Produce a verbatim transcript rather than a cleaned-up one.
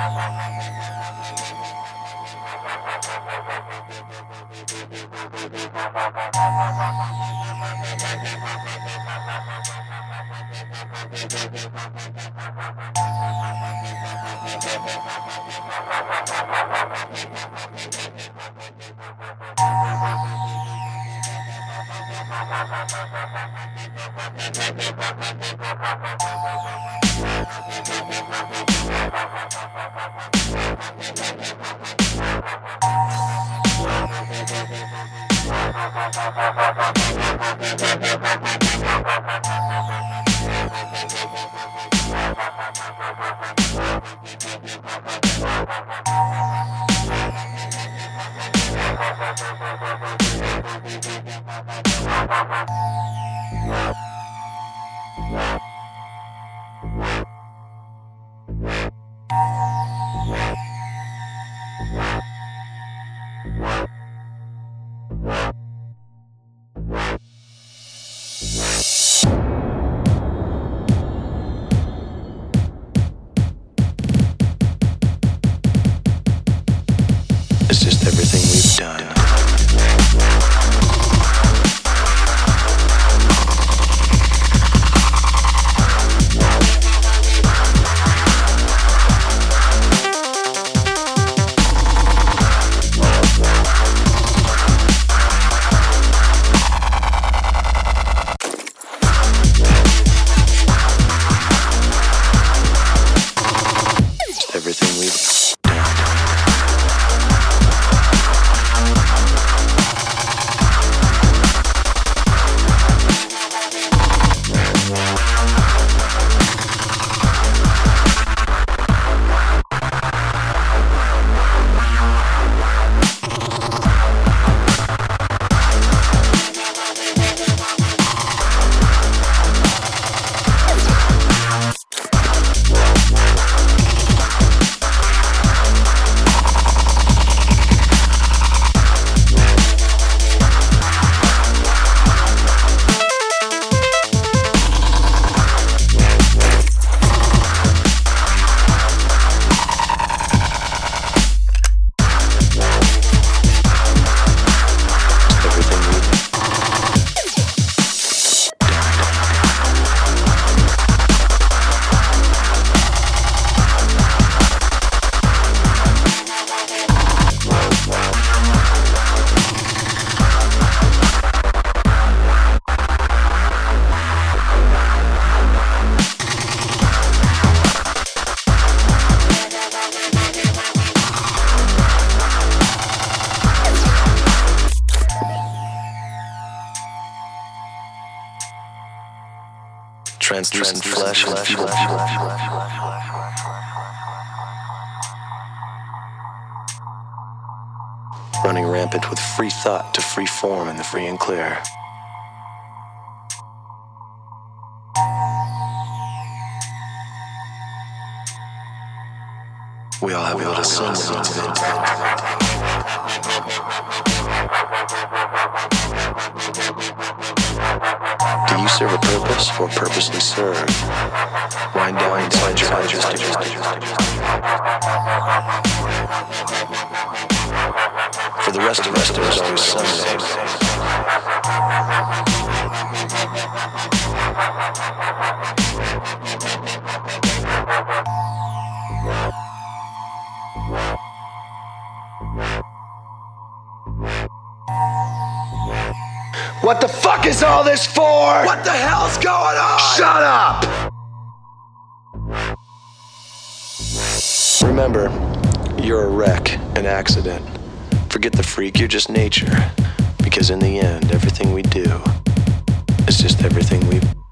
It's just everything we've done. Just everything we've translucent flesh and feeble running rampant with free thought to free form in the free and clear. We all have a little sun within. Do you serve a purpose or purposely serve? Wind down inside your eyes. For the rest of us, there is always Sunday. What the fuck is all this for? What the hell's going on? Shut up! Remember, you're a wreck, an accident. Forget the freak, you're just nature. Because in the end, everything we do is just everything we've